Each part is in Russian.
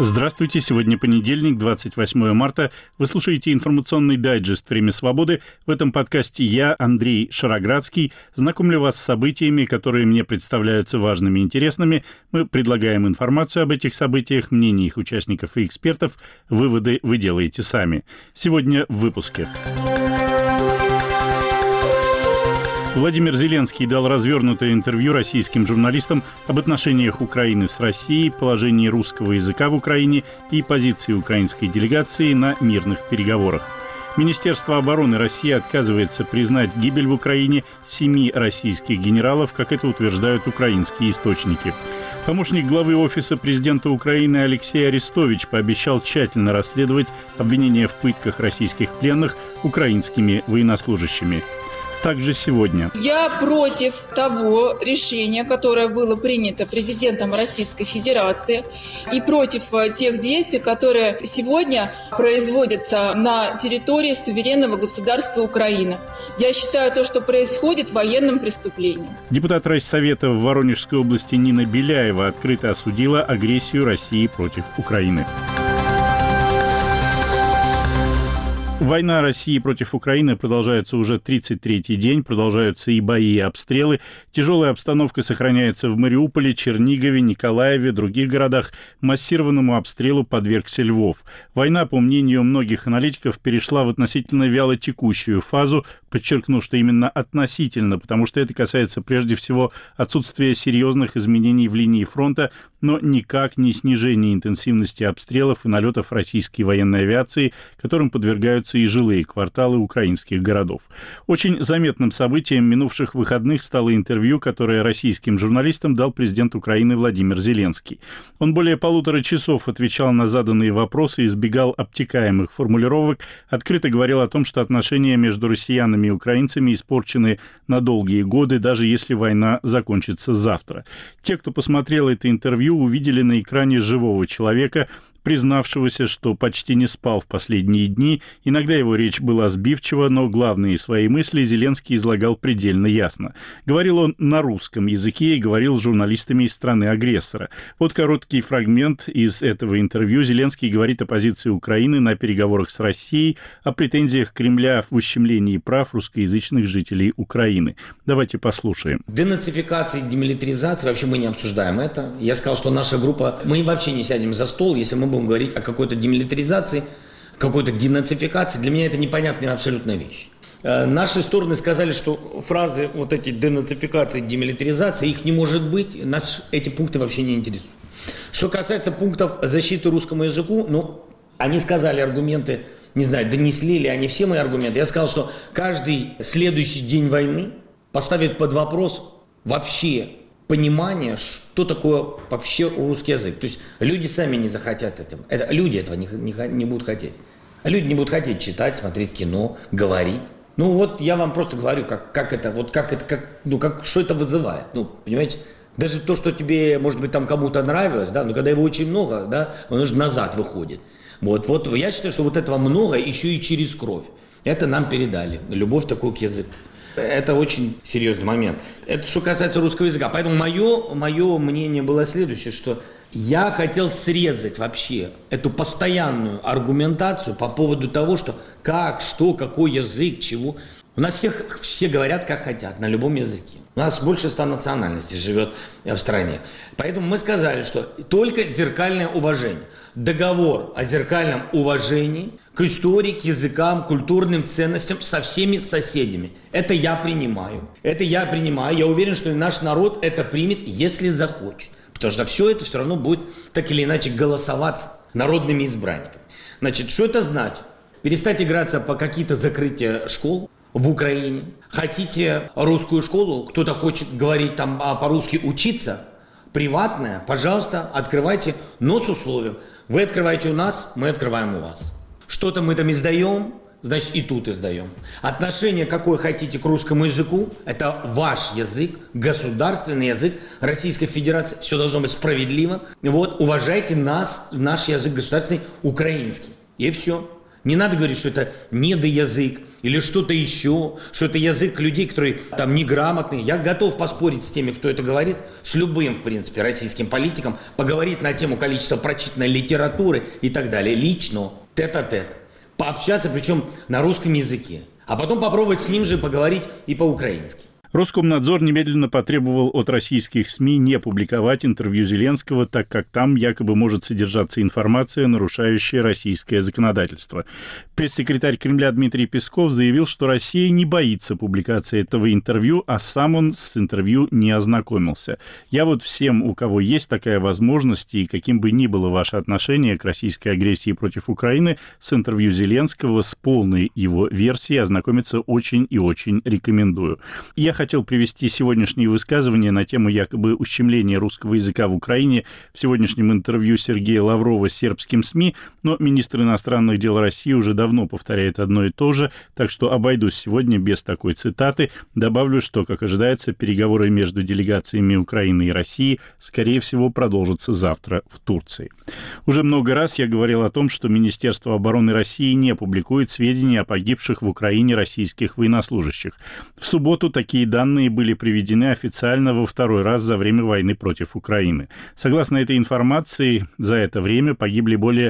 Здравствуйте, сегодня понедельник, 28 марта. Вы слушаете информационный дайджест «Время свободы». В этом подкасте я, Андрей Шароградский, знакомлю вас с событиями, которые мне представляются важными и интересными. Мы предлагаем информацию об этих событиях, мнения их участников и экспертов. Выводы вы делаете сами. Сегодня в выпуске. Владимир Зеленский дал развернутое интервью российским журналистам об отношениях Украины с Россией, положении русского языка в Украине и позиции украинской делегации на мирных переговорах. Министерство обороны России отказывается признать гибель в Украине 7 российских генералов, как это утверждают украинские источники. Помощник главы Офиса президента Украины Алексей Арестович пообещал тщательно расследовать обвинения в пытках российских пленных украинскими военнослужащими. Также сегодня. Я против того решения, которое было принято президентом Российской Федерации, и против тех действий, которые сегодня производятся на территории суверенного государства Украина. Я считаю то, что происходит, военным преступлением. Депутат Райсовета в Воронежской области Нина Беляева открыто осудила агрессию России против Украины. Война России против Украины продолжается уже 33-й день, продолжаются и бои, и обстрелы. Тяжелая обстановка сохраняется в Мариуполе, Чернигове, Николаеве, других городах. Массированному обстрелу подвергся Львов. Война, по мнению многих аналитиков, перешла в относительно вялотекущую фазу. Подчеркну, что именно относительно, потому что это касается прежде всего отсутствия серьезных изменений в линии фронта, но никак не снижения интенсивности обстрелов и налетов российской военной авиации, которым подвергаются и жилые кварталы украинских городов. Очень заметным событием минувших выходных стало интервью, которое российским журналистам дал президент Украины Владимир Зеленский. Он более 1,5 часов отвечал на заданные вопросы, избегал обтекаемых формулировок, открыто говорил о том, что отношения между россиянами и украинцами испорчены на долгие годы, даже если война закончится завтра. Те, кто посмотрел это интервью, увидели на экране живого человека, признавшегося, что почти не спал в последние дни. Иногда его речь была сбивчива, но главные свои мысли Зеленский излагал предельно ясно. Говорил он на русском языке и говорил с журналистами из страны-агрессора. Вот короткий фрагмент из этого интервью. Зеленский говорит о позиции Украины на переговорах с Россией, о претензиях Кремля в ущемлении прав русскоязычных жителей Украины. Давайте послушаем. Денацификации, демилитаризации, вообще мы не обсуждаем это. Я сказал, что наша группа, мы вообще не сядем за стол, если мы будем говорить о какой-то демилитаризации, какой-то денацификации. Для меня это непонятная абсолютная вещь. Наши стороны сказали, что фразы вот эти денацификации, демилитаризации, их не может быть, нас эти пункты вообще не интересуют. Что касается пунктов защиты русскому языку, они сказали аргументы, не знаю, донесли ли они все мои аргументы. Я сказал, что каждый следующий день войны поставит под вопрос вообще понимание, что такое вообще русский язык. То есть люди сами не захотят этого. Люди этого не будут хотеть. А люди не будут хотеть читать, смотреть кино, говорить. Я вам просто говорю, что это вызывает. Понимаете? Даже то, что тебе, может быть, там кому-то нравилось, но когда его очень много, он уже назад выходит. Вот я считаю, что вот этого много еще и через кровь. Это нам передали. Любовь такую к языку. Это очень серьезный момент. Это что касается русского языка. Поэтому мое мнение было следующее, что я хотел срезать вообще эту постоянную аргументацию по поводу того, что как, что, какой язык, чего. У нас все говорят, как хотят, на любом языке. У нас больше 100 национальностей живет в стране. Поэтому мы сказали, что только зеркальное уважение. Договор о зеркальном уважении к истории, к языкам, культурным ценностям со всеми соседями. Это я принимаю. Я уверен, что наш народ это примет, если захочет. Потому что все это все равно будет так или иначе голосоваться народными избранниками. Значит, что это значит? Перестать играться по какие-то закрытия школ в Украине. Хотите русскую школу, кто-то хочет говорить там по-русски учиться, приватная, пожалуйста, открывайте, но с условием. Вы открываете у нас, мы открываем у вас. Что-то мы там издаем, значит и тут издаем. Отношение какое хотите к русскому языку, это ваш язык, государственный язык Российской Федерации. Все должно быть справедливо. Уважайте нас, наш язык государственный, украинский. И все. Не надо говорить, что это недоязык или что-то еще, что это язык людей, которые там неграмотные. Я готов поспорить с теми, кто это говорит, с любым, в принципе, российским политиком, поговорить на тему количества прочитанной литературы и так далее, лично, тет-а-тет. Пообщаться, причем на русском языке. А потом попробовать с ним же поговорить и по-украински. Роскомнадзор немедленно потребовал от российских СМИ не публиковать интервью Зеленского, так как там якобы может содержаться информация, нарушающая российское законодательство. Пресс-секретарь Кремля Дмитрий Песков заявил, что Россия не боится публикации этого интервью, а сам он с интервью не ознакомился. Я вот всем, у кого есть такая возможность, и каким бы ни было ваше отношение к российской агрессии против Украины, с интервью Зеленского, с полной его версией ознакомиться очень и очень рекомендую. Я хотел привести сегодняшние высказывания на тему якобы ущемления русского языка в Украине в сегодняшнем интервью Сергея Лаврова сербским СМИ, но министр иностранных дел России уже давно повторяет одно и то же, так что обойдусь сегодня без такой цитаты. Добавлю, что, как ожидается, переговоры между делегациями Украины и России, скорее всего, продолжатся завтра в Турции. Уже много раз я говорил о том, что Министерство обороны России не публикует сведения о погибших в Украине российских военнослужащих. В субботу такие данные были приведены официально во второй раз за время войны против Украины. Согласно этой информации, за это время погибли более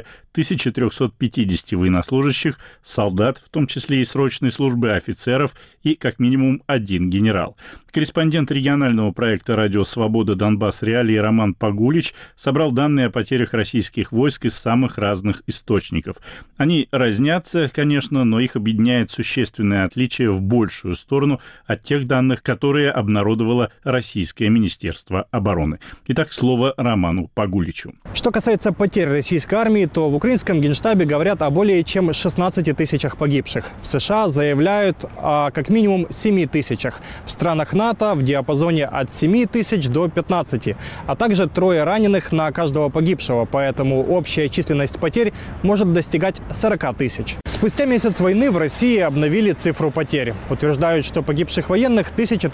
1350 военнослужащих, солдат, в том числе и срочной службы, офицеров и как минимум один генерал. Корреспондент регионального проекта «Радио Свобода. Донбасс. Реалии» Роман Погулич собрал данные о потерях российских войск из самых разных источников. Они разнятся, конечно, но их объединяет существенное отличие в большую сторону от тех данных, которые обнародовало Российское Министерство обороны. Итак, слово Роману Погуличу. Что касается потерь российской армии, то в украинском генштабе говорят о более чем 16 тысячах погибших. В США заявляют о как минимум 7 тысячах. В странах НАТО в диапазоне от 7 тысяч до 15, а также 3 раненых на каждого погибшего, поэтому общая численность потерь может достигать 40 тысяч. Спустя месяц войны в России обновили цифру потерь. Утверждают, что погибших военных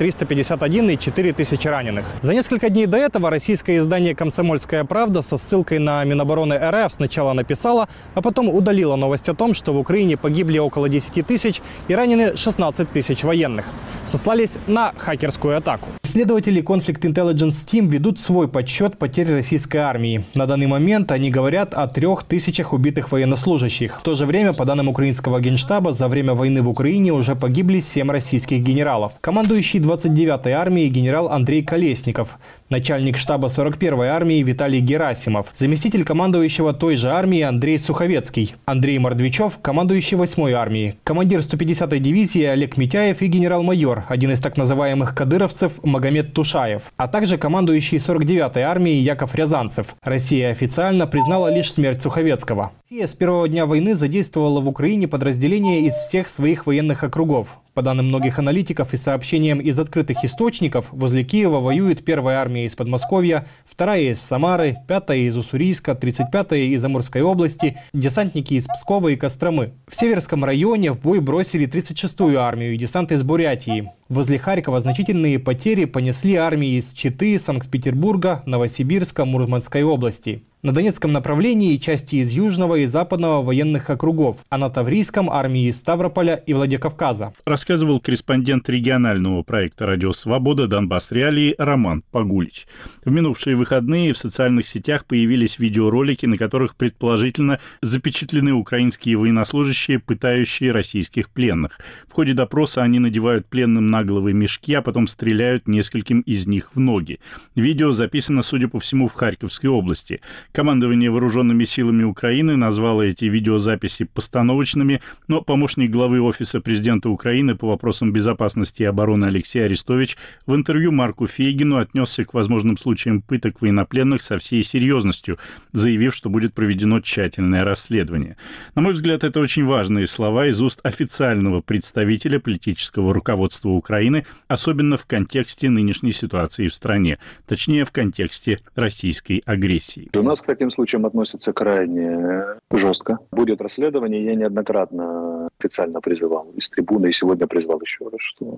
1351 и 4000 раненых. За несколько дней до этого российское издание «Комсомольская правда» со ссылкой на Минобороны РФ сначала написала, а потом удалила новость о том, что в Украине погибли около 10 тысяч и ранены 16 тысяч военных. Сослались на хакерскую атаку. Исследователи Conflict Intelligence Team ведут свой подсчет потерь российской армии. На данный момент они говорят о 3000 убитых военнослужащих. В то же время, по данным украинского генштаба, за время войны в Украине уже погибли 7 российских генералов. Командующий 29-й армией генерал Андрей Колесников, начальник штаба 41-й армии Виталий Герасимов, заместитель командующего той же армии Андрей Суховецкий, Андрей Мордвичев, командующий 8-й армией, командир 150-й дивизии Олег Митяев и генерал-майор, один из так называемых кадыровцев Магомед Тушаев, а также командующий 49-й армией Яков Рязанцев. Россия официально признала лишь смерть Суховецкого. Россия с первого дня войны задействовала в Украине подразделения из всех своих военных округов. По данным многих аналитиков и сообщениям из открытых источников, возле Киева воюет 1-я армия из Подмосковья, 2-я из Самары, 5-я из Уссурийска, 35-я из Амурской области, десантники из Пскова и Костромы. В Северском районе в бой бросили 36-ю армию и десант из Бурятии. Возле Харькова значительные потери понесли армии из Читы, Санкт-Петербурга, Новосибирска, Мурманской области. На Донецком направлении части из Южного и Западного военных округов, а на Таврийском армии из Ставрополя и Владикавказа. Рассказывал корреспондент регионального проекта «Радио Свобода. Донбасс. Реалии» Роман Погулич. В минувшие выходные в социальных сетях появились видеоролики, на которых предположительно запечатлены украинские военнослужащие, пытающие российских пленных. В ходе допроса они надевают пленным на головы мешки, а потом стреляют нескольким из них в ноги. Видео записано, судя по всему, в Харьковской области. Командование вооруженными силами Украины назвало эти видеозаписи постановочными, но помощник главы Офиса президента Украины по вопросам безопасности и обороны Алексей Арестович в интервью Марку Фейгину отнесся к возможным случаям пыток военнопленных со всей серьезностью, заявив, что будет проведено тщательное расследование. На мой взгляд, это очень важные слова из уст официального представителя политического руководства Украины, особенно в контексте нынешней ситуации в стране, точнее, в контексте российской агрессии. У нас к таким случаям относятся крайне жестко. Будет расследование, я неоднократно официально призывал из трибуны и сегодня призвал еще раз, что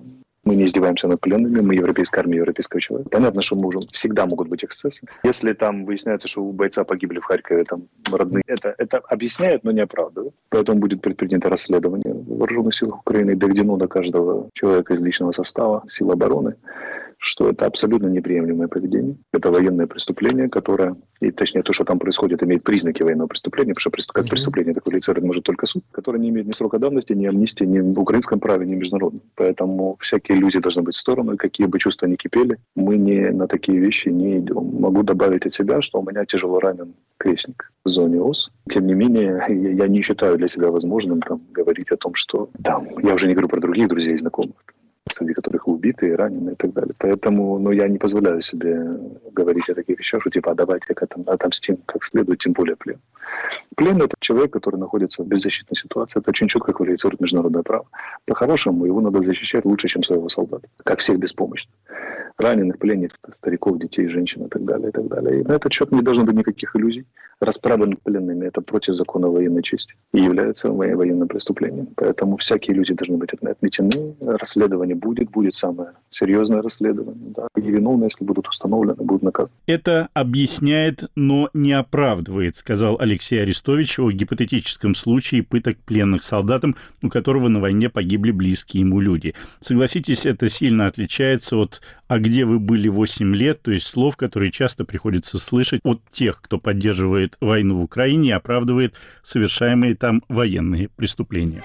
Мы не издеваемся над пленными, мы европейская армия европейского человека. Понятно, что всегда могут быть эксцессы. Если там выясняется, что у бойца погибли в Харькове там родные, это объясняет, но не оправдывает. Поэтому будет предпринято расследование в вооруженных силах Украины и доведено до каждого человека из личного состава сил обороны, что это абсолютно неприемлемое поведение. Это военное преступление, которое, и точнее то, что там происходит, имеет признаки военного преступления, потому что как преступление такое квалифицировать может только суд, который не имеет ни срока давности, ни амнистии, ни в украинском праве, ни в международном. Поэтому всякие иллюзии должны быть в сторону, и какие бы чувства ни кипели, мы на такие вещи не идем. Могу добавить от себя, что у меня тяжело ранен крестник в зоне ОС. Тем не менее, я не считаю для себя возможным говорить о том, что там, я уже не говорю про других друзей и знакомых, среди которых убиты, и ранены и так далее. Поэтому я не позволяю себе говорить о таких вещах, что давайте отомстим как следует, тем более плен. Плен – это человек, который находится в беззащитной ситуации. Это очень четко квалифицирует международное право. По-хорошему, его надо защищать лучше, чем своего солдата. Как всех беспомощных. Раненых, пленных, стариков, детей, женщин и так далее, и так далее. И на этот счет не должно быть никаких иллюзий. Расправа над пленными – это против закона военной чести и является военным преступлением. Поэтому всякие иллюзии должны быть отметены. Расследование будет самое серьезное расследование. Да. И виновные, если будут установлены, будут наказаны. Это объясняет, но не оправдывает, сказал Алексей Арестович о гипотетическом случае пыток пленных солдатам, у которого на войне погибли близкие ему люди. Согласитесь, это сильно отличается от «а где вы были 8 лет», то есть слов, которые часто приходится слышать от тех, кто поддерживает войну в Украине и оправдывает совершаемые там военные преступления.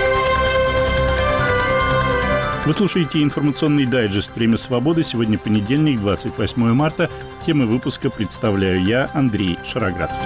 Вы слушаете информационный дайджест «Время свободы». Сегодня понедельник, 28 марта. Темы выпуска представляю я, Андрей Шароградский.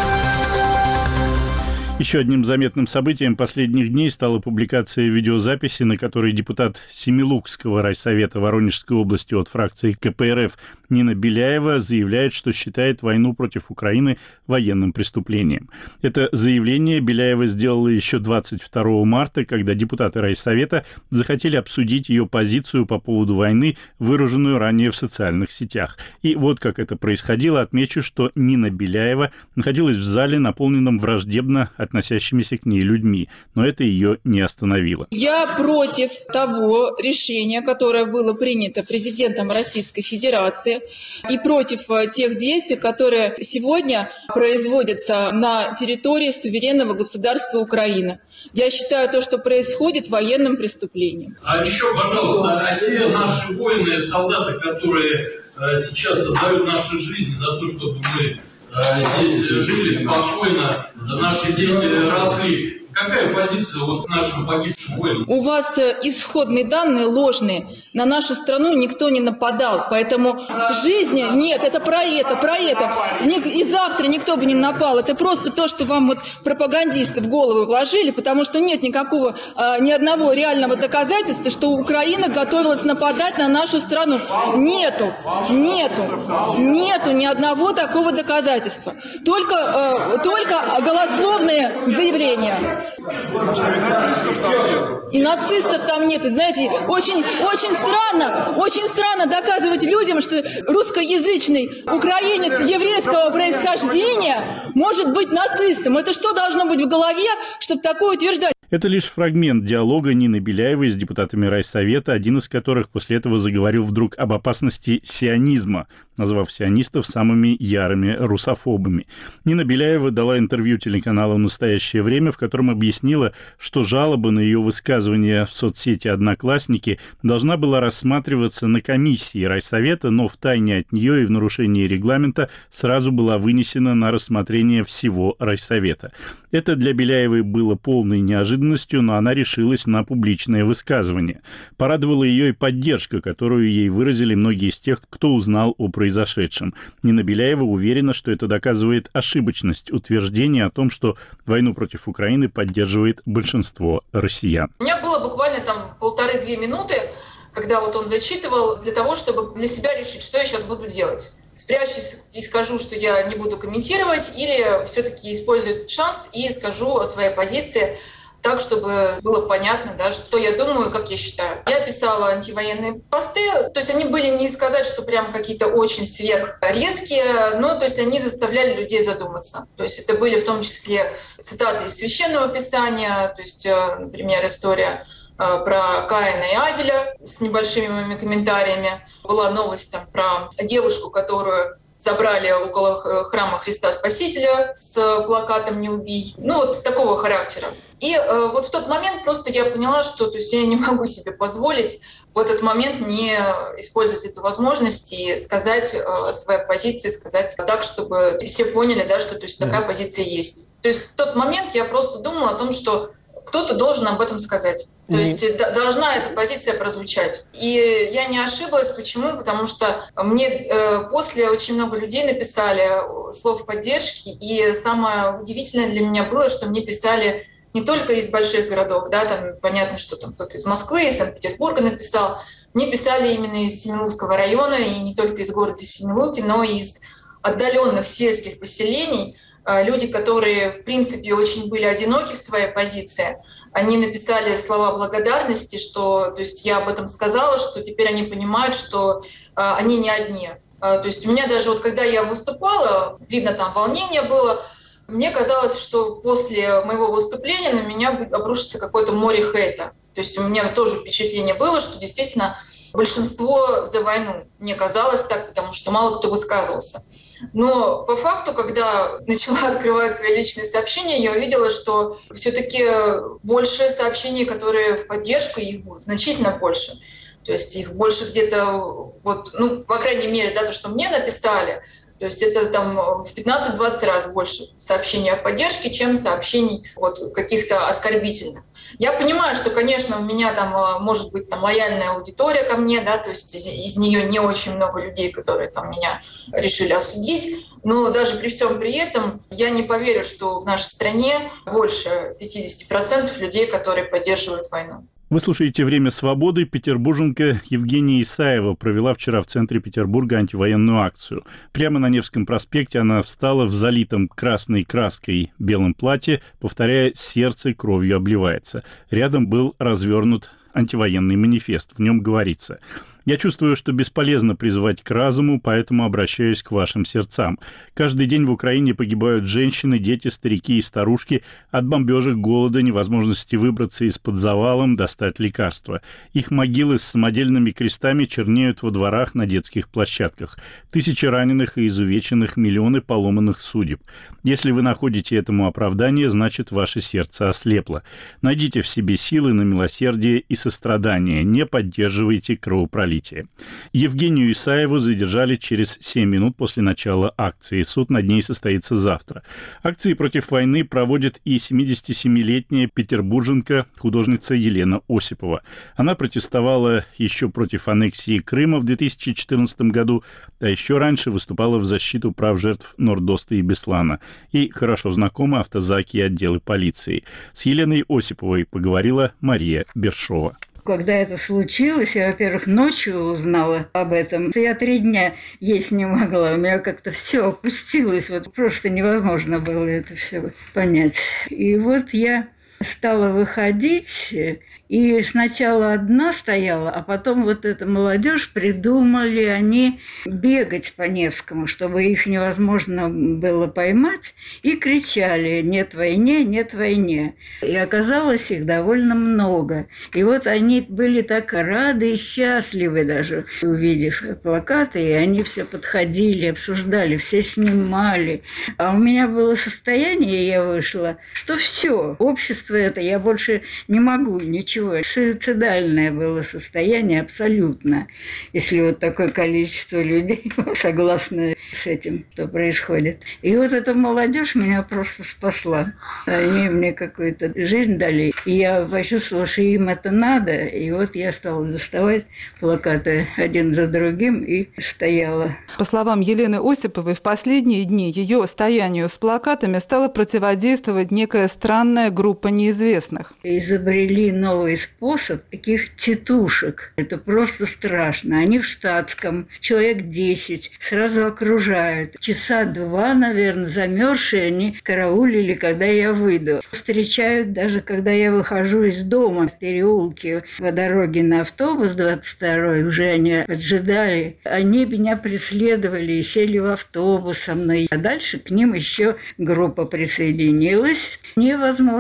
Еще одним заметным событием последних дней стала публикация видеозаписи, на которой депутат Семилукского райсовета Воронежской области от фракции КПРФ Нина Беляева заявляет, что считает войну против Украины военным преступлением. Это заявление Беляева сделала еще 22 марта, когда депутаты райсовета захотели обсудить ее позицию по поводу войны, выраженную ранее в социальных сетях. И вот как это происходило. Отмечу, что Нина Беляева находилась в зале, наполненном враждебно относящимися к ней людьми, но это ее не остановило. Я против того решения, которое было принято президентом Российской Федерации, и против тех действий, которые сегодня производятся на территории суверенного государства Украина. Я считаю то, что происходит, военным преступлением. А еще, пожалуйста, а те наши воины, солдаты, которые сейчас отдают наши жизни за то, чтобы мы здесь жили спокойно, наши дети росли. Какая позиция нашим погибшим воинам? У вас исходные данные ложные. На нашу страну никто не нападал. Поэтому жизни нет, это про это. И завтра никто бы не напал. Это просто то, что вам пропагандисты в голову вложили, потому что нет никакого, ни одного реального доказательства, что Украина готовилась нападать на нашу страну. Нету ни одного такого доказательства. Только голословные заявления. И нацистов там нету. Знаете, очень странно доказывать людям, что русскоязычный украинец еврейского происхождения может быть нацистом. Это что должно быть в голове, чтобы такое утверждать? Это лишь фрагмент диалога Нины Беляевой с депутатами райсовета, один из которых после этого заговорил вдруг об опасности сионизма, назвав сионистов самыми ярыми русофобами. Нина Беляева дала интервью телеканалу «Настоящее время», в котором объяснила, что жалоба на ее высказывания в соцсети «Одноклассники» должна была рассматриваться на комиссии райсовета, но втайне от нее и в нарушении регламента сразу была вынесена на рассмотрение всего райсовета. Это для Беляевой было полной неожиданностью, но она решилась на публичное высказывание. Порадовала ее и поддержка, которую ей выразили многие из тех, кто узнал о произошедшем. Нина Беляева уверена, что это доказывает ошибочность утверждения о том, что войну против Украины поддерживает большинство россиян. У меня было буквально 1,5-2 минуты, когда он зачитывал для того, чтобы для себя решить, что я сейчас буду делать. Спрячусь и скажу, что я не буду комментировать, или все-таки использую этот шанс и скажу о своей позиции так, чтобы было понятно, что я думаю, как я считаю. Я писала антивоенные посты, то есть они были не сказать, что прям какие-то очень сверхрезкие, но то есть они заставляли людей задуматься. То есть это были в том числе цитаты из Священного Писания, то есть, например, история про Каина и Авеля с небольшими моими комментариями. Была новость там про девушку, которую забрали около храма Христа Спасителя с плакатом «Не убий». Ну, вот такого характера. И вот в тот момент просто я поняла, что то есть я не могу себе позволить в этот момент не использовать эту возможность и сказать своей позиции, сказать так, чтобы все поняли, да, что то есть такая позиция есть. То есть в тот момент я просто думала о том, что кто-то должен об этом сказать. То есть должна эта позиция прозвучать. И я не ошиблась. Почему? Потому что мне после очень много людей написали слов поддержки. И самое удивительное для меня было, что мне писали не только из больших городов, да, там понятно, что там кто-то из Москвы, из Санкт-Петербурга написал. Мне писали именно из Семилукского района, и не только из города Семилуки, но и из отдаленных сельских поселений. Люди, которые, в принципе, очень были одиноки в своей позиции, они написали слова благодарности, что, то есть я об этом сказала, что теперь они понимают, что они не одни. То есть у меня даже вот когда я выступала, видно, там волнение было, мне казалось, что после моего выступления на меня обрушится какое-то море хейта. То есть у меня тоже впечатление было, что действительно большинство за войну. Мне казалось так, потому что мало кто высказывался. Но по факту, когда начала открывать свои личные сообщения, я увидела, что все-таки больше сообщений, которые в поддержку, их значительно больше. То есть их больше где-то, вот, ну, по крайней мере, да, то, что мне написали, то есть это там в 15-20 раз больше сообщений о поддержке, чем сообщений вот каких-то оскорбительных. Я понимаю, что, конечно, у меня там может быть там лояльная аудитория ко мне, да, то есть из нее не очень много людей, которые там меня решили осудить, но даже при всем при этом я не поверю, что в нашей стране больше 50% людей, которые поддерживают войну. Вы слушаете «Время свободы». Петербурженка Евгения Исаева провела вчера в центре Петербурга антивоенную акцию. Прямо на Невском проспекте она встала в залитом красной краской белом платье, повторяя «сердце кровью обливается». Рядом был развернут антивоенный манифест. В нем говорится: «Я чувствую, что бесполезно призывать к разуму, поэтому обращаюсь к вашим сердцам. Каждый день в Украине погибают женщины, дети, старики и старушки от бомбежек, голода, невозможности выбраться из-под завалом, достать лекарства. Их могилы с самодельными крестами чернеют во дворах, на детских площадках. Тысячи раненых и изувеченных, миллионы поломанных судеб. Если вы находите этому оправдание, значит, ваше сердце ослепло. Найдите в себе силы на милосердие и сострадание. Не поддерживайте кровопролитие». Евгению Исаеву задержали через 7 минут после начала акции. Суд над ней состоится завтра. Акции против войны проводит и 77-летняя петербурженка, художница Елена Осипова. Она протестовала еще против аннексии Крыма в 2014 году, а еще раньше выступала в защиту прав жертв Нордоста и Беслана. Ей хорошо знакомы автозаки и отделы полиции. С Еленой Осиповой поговорила Мария Бершова. Когда это случилось, я, во-первых, ночью узнала об этом. Я 3 дня есть не могла. У меня как-то все опустилось. Вот просто невозможно было это все понять. И вот я стала выходить, и сначала одна стояла, а потом вот эта молодежь придумали они бегать по Невскому, чтобы их невозможно было поймать, и кричали «Нет войне, нет войне». И оказалось их довольно много. И вот они были так рады и счастливы даже, увидев плакаты, и они все подходили, обсуждали, все снимали. А у меня было состояние, я вышла, что все, общество это, я больше не могу ничего. Суицидальное было состояние абсолютно, если вот такое количество людей согласно с этим, что происходит. И вот эта молодежь меня просто спасла. Они мне какую-то жизнь дали. И я почувствовала, что им это надо. И вот я стала доставать плакаты один за другим и стояла. По словам Елены Осиповой, в последние дни ее стоянию с плакатами стала противодействовать некая странная группа неизвестных. Изобрели новый способ таких тетушек. Это просто страшно. Они в штатском, человек 10, сразу окружают. Часа 2, наверное, замерзшие, они караулили, когда я выйду. Встречают даже, когда я выхожу из дома в переулке по дороге на автобус 22-й, уже они поджидали. Они меня преследовали и сели в автобус со мной. А дальше к ним еще группа присоединилась. Невозможно было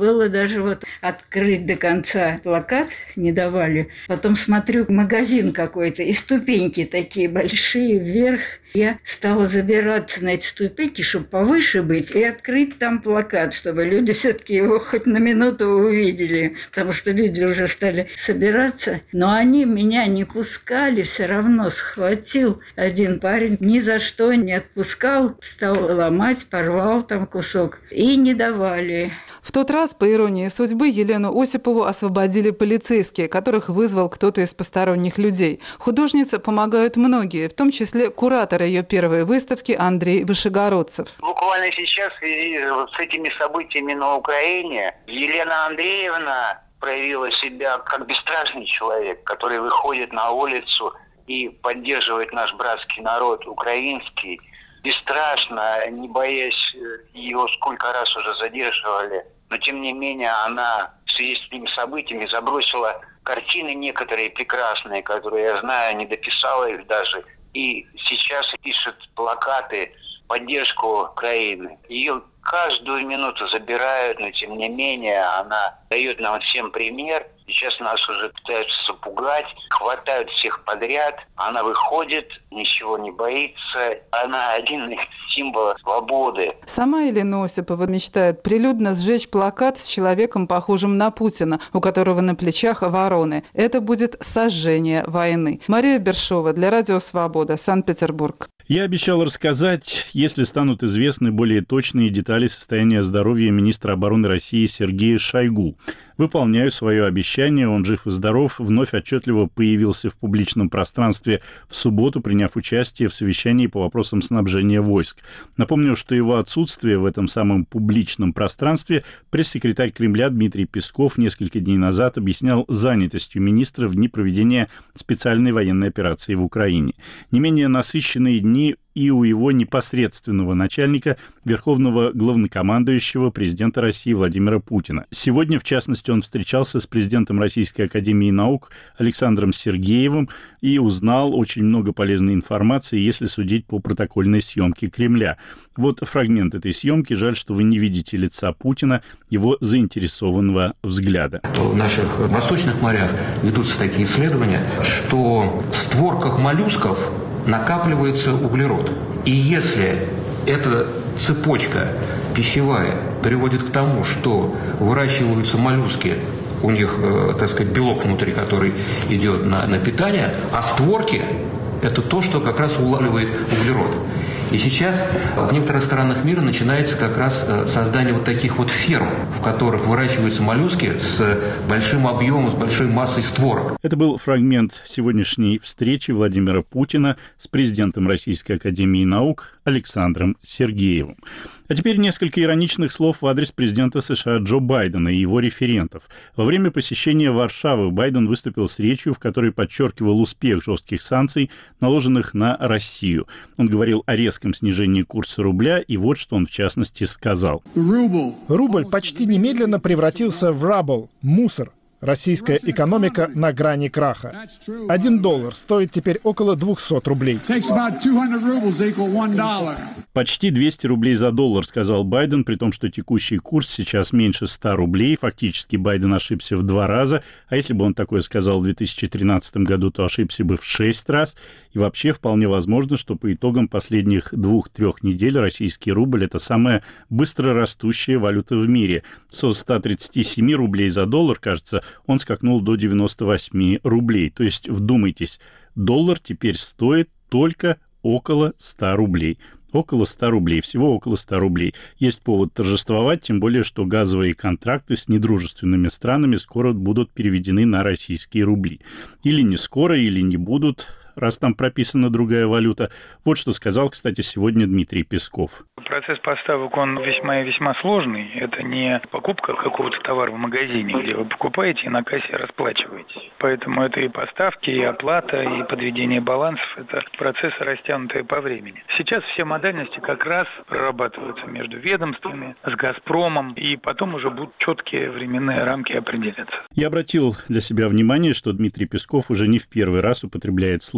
было даже вот открыть до конца плакат не давали. Потом смотрю, магазин какой-то, и ступеньки такие большие вверх. Я стала забираться на эти ступеньки, чтобы повыше быть, и открыть там плакат, чтобы люди все-таки его хоть на минуту увидели, потому что люди уже стали собираться. Но они меня не пускали, все равно схватил один парень, ни за что не отпускал, стал ломать, порвал там кусок, и не давали. В тот раз, по иронии судьбы, Елену Осипову освободили полицейские, которых вызвал кто-то из посторонних людей. Художнице помогают многие, в том числе куратор ее первой выставки Андрей Вышегородцев. Буквально сейчас в связи с этими событиями на Украине Елена Андреевна проявила себя как бесстрашный человек, который выходит на улицу и поддерживает наш братский народ украинский. Бесстрашно, не боясь, ее сколько раз уже задерживали. Но тем не менее она в связи с этими событиями забросила картины некоторые прекрасные, которые, я знаю, не дописала их даже. И сейчас пишет плакаты в поддержку Украины. Ее каждую минуту забирают, но тем не менее она дает нам всем пример. Сейчас нас уже пытаются запугать, хватают всех подряд. Она выходит, ничего не боится. Она один из символов свободы. Сама Елена Осипова мечтает прилюдно сжечь плакат с человеком, похожим на Путина, у которого на плечах вороны. Это будет сожжение войны. Мария Бершова для Радио Свобода, Санкт-Петербург. Я обещал рассказать, если станут известны более точные детали состояния здоровья министра обороны России Сергея Шойгу. Выполняю свое обещание, он жив и здоров, вновь отчетливо появился в публичном пространстве в субботу, приняв участие в совещании по вопросам снабжения войск. Напомню, что его отсутствие в этом самом публичном пространстве пресс-секретарь Кремля Дмитрий Песков несколько дней назад объяснял занятостью министра в дни проведения специальной военной операции в Украине. Не менее насыщенные дни и у его непосредственного начальника, верховного главнокомандующего президента России Владимира Путина. Сегодня, в частности, он встречался с президентом Российской академии наук Александром Сергеевым и узнал очень много полезной информации, если судить по протокольной съемке Кремля. Вот фрагмент этой съемки. Жаль, что вы не видите лица Путина, его заинтересованного взгляда. В наших восточных морях ведутся такие исследования, что в створках моллюсков накапливается углерод. И если эта цепочка пищевая приводит к тому, что выращиваются моллюски, у них, так сказать, белок внутри, который идет на питание, а створки – это то, что как раз улавливает углерод. И сейчас в некоторых странах мира начинается как раз создание вот таких вот ферм, в которых выращиваются моллюски с большим объемом, с большой массой створок. Это был фрагмент сегодняшней встречи Владимира Путина с президентом Российской академии наук Александром Сергеевым. А теперь несколько ироничных слов в адрес президента США Джо Байдена и его референтов. Во время посещения Варшавы Байден выступил с речью, в которой подчеркивал успех жестких санкций, наложенных на Россию. Он говорил о резком снижении курса рубля, и вот что он в частности сказал. Рубль почти немедленно превратился в рабл, мусор. Российская экономика на грани краха. $1 стоит теперь около 200 рублей. Почти 200 рублей за доллар, сказал Байден, при том, что текущий курс сейчас меньше 100 рублей. Фактически Байден ошибся в 2 раза. А если бы он такое сказал в 2013 году, то ошибся бы в 6 раз. И вообще вполне возможно, что по итогам последних 2-3 недель российский рубль – это самая быстро растущая валюта в мире. Со 137 рублей за доллар, кажется, он скакнул до 98 рублей. То есть, вдумайтесь, доллар теперь стоит только около 100 рублей. Около 100 рублей, всего около 100 рублей. Есть повод торжествовать, тем более, что газовые контракты с недружественными странами скоро будут переведены на российские рубли. Или не скоро, или не будут, раз там прописана другая валюта. Вот что сказал, кстати, сегодня Дмитрий Песков. Процесс поставок, он весьма и весьма сложный. Это не покупка какого-то товара в магазине, где вы покупаете и на кассе расплачиваетесь. Поэтому это и поставки, и оплата, и подведение балансов. Это процессы, растянутые по времени. Сейчас все модальности как раз прорабатываются между ведомствами, с «Газпромом», и потом уже будут четкие временные рамки определяться. Я обратил для себя внимание, что Дмитрий Песков уже не в первый раз употребляет слово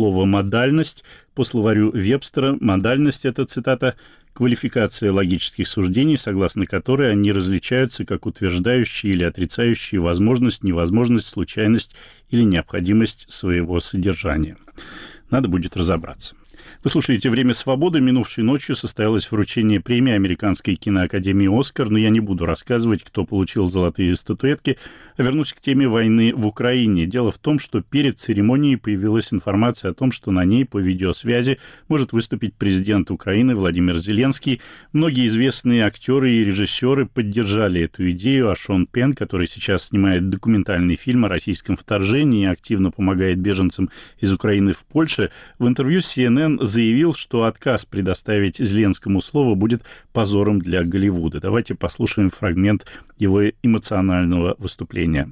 слово «модальность». По словарю Вебстера модальность – это, цитата, «квалификация логических суждений, согласно которой они различаются как утверждающие или отрицающие возможность, невозможность, случайность или необходимость своего содержания». Надо будет разобраться. Вы слушаете «Время свободы». Минувшей ночью состоялось вручение премии Американской киноакадемии «Оскар», но я не буду рассказывать, кто получил золотые статуэтки, а вернусь к теме войны в Украине. Дело в том, что перед церемонией появилась информация о том, что на ней по видеосвязи может выступить президент Украины Владимир Зеленский. Многие известные актеры и режиссеры поддержали эту идею, а Шон Пенн, который сейчас снимает документальный фильм о российском вторжении и активно помогает беженцам из Украины в Польше, в интервью CNN заявил, что отказ предоставить Зеленскому слово будет позором для Голливуда. Давайте послушаем фрагмент его эмоционального выступления.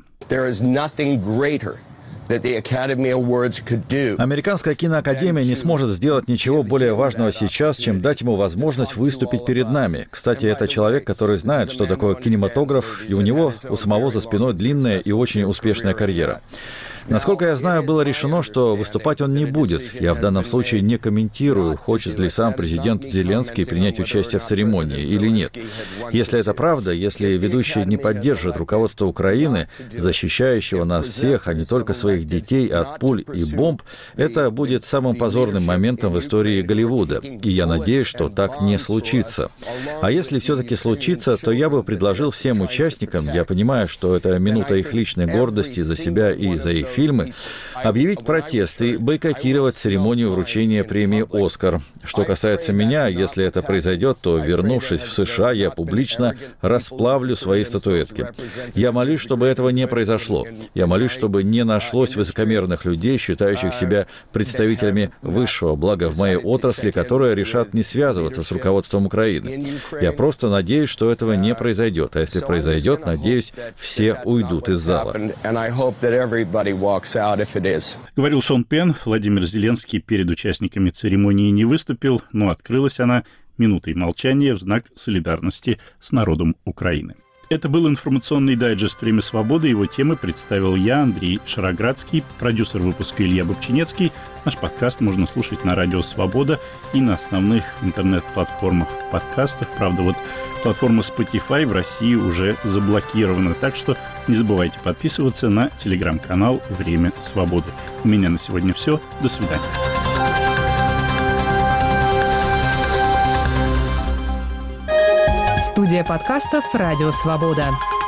Американская киноакадемия не сможет сделать ничего более важного сейчас, чем дать ему возможность выступить перед нами. Кстати, это человек, который знает, что такое кинематограф, и у него у самого за спиной длинная и очень успешная карьера. Насколько я знаю, было решено, что выступать он не будет. Я в данном случае не комментирую, хочет ли сам президент Зеленский принять участие в церемонии или нет. Если это правда, если ведущий не поддержит руководство Украины, защищающего нас всех, а не только своих детей от пуль и бомб, это будет самым позорным моментом в истории Голливуда. И я надеюсь, что так не случится. А если все-таки случится, то я бы предложил всем участникам, я понимаю, что это минута их личной гордости за себя и за их фильмы, объявить протест и бойкотировать церемонию вручения премии «Оскар». Что касается меня, если это произойдет, то, вернувшись в США, я публично расплавлю свои статуэтки. Я молюсь, чтобы этого не произошло. Я молюсь, чтобы не нашлось высокомерных людей, считающих себя представителями высшего блага в моей отрасли, которые решат не связываться с руководством Украины. Я просто надеюсь, что этого не произойдет. А если произойдет, надеюсь, все уйдут из зала. Говорил Шон Пенн. Владимир Зеленский перед участниками церемонии не выступил, но открылась она минутой молчания в знак солидарности с народом Украины. Это был информационный дайджест «Время свободы». Его темы представил я, Андрей Шароградский, продюсер выпуска Илья Бобчинецкий. Наш подкаст можно слушать на Радио Свобода и на основных интернет-платформах подкастов. Правда, вот платформа Spotify в России уже заблокирована. Так что не забывайте подписываться на телеграм-канал «Время свободы». У меня на сегодня все. До свидания. Студия подкастов «Радио Свобода».